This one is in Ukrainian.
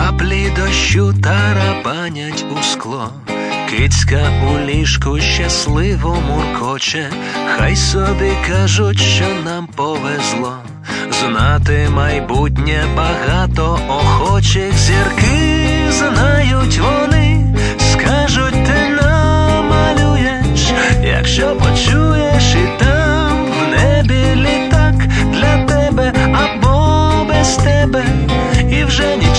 Краплі дощу тарабанять у скло, кицька у ліжку щасливо муркоче. Хай собі кажуть, що нам повезло, знати майбутнє багато охочих. Зірки знають вони, скажуть, ти намалюєш, якщо почуєш і там в небі літак для тебе або без тебе, і вже ні